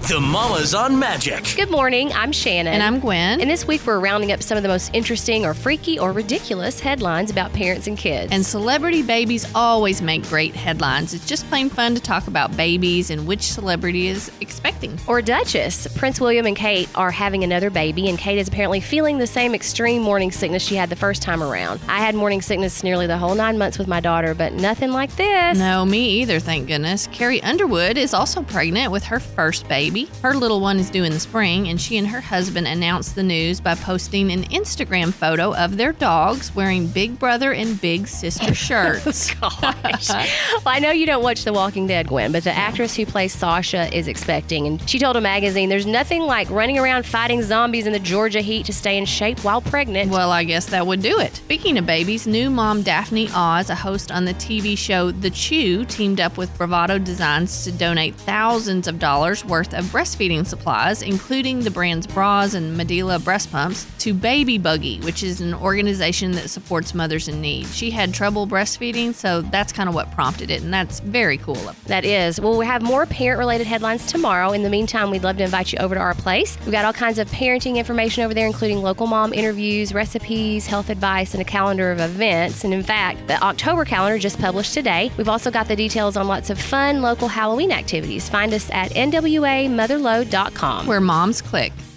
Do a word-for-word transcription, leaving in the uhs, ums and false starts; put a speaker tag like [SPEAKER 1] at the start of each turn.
[SPEAKER 1] The Mamas on Magic.
[SPEAKER 2] Good morning, I'm Shannon.
[SPEAKER 3] And I'm Gwen.
[SPEAKER 2] And this week we're rounding up some of the most interesting or freaky or ridiculous headlines about parents and kids.
[SPEAKER 3] And celebrity babies always make great headlines. It's just plain fun to talk about babies and which celebrity is expecting.
[SPEAKER 2] Or Duchess. Prince William and Kate are having another baby, and Kate is apparently feeling the same extreme morning sickness she had the first time around. I had morning sickness nearly the whole nine months with my daughter, but nothing like this.
[SPEAKER 3] No, me either, thank goodness. Carrie Underwood is also pregnant with her first baby. Her little one is due in the spring, and she and her husband announced the news by posting an Instagram photo of their dogs wearing Big Brother and Big Sister shirts.
[SPEAKER 2] Gosh. Well, I know you don't watch The Walking Dead, Gwen, but the actress who plays Sasha is expecting, and she told a magazine there's nothing like running around fighting zombies in the Georgia heat to stay in shape while pregnant.
[SPEAKER 3] Well, I guess that would do it. Speaking of babies, new mom Daphne Oz, a host on the T V show The Chew, teamed up with Bravado Designs to donate thousands of dollars worth of breastfeeding supplies, including the brand's bras and Medela breast pumps, to Baby Buggy, which is an organization that supports mothers in need. She had trouble breastfeeding, so that's kind of what prompted it, and that's very cool.
[SPEAKER 2] That is. Well, we have more parent-related headlines tomorrow. In the meantime, we'd love to invite you over to our place. We've got all kinds of parenting information over there, including local mom interviews, recipes, health advice, and a calendar of events. And in fact, the October calendar just published today. We've also got the details on lots of fun local Halloween activities. Find us at N W A Mother Lode dot com.
[SPEAKER 3] Where moms click.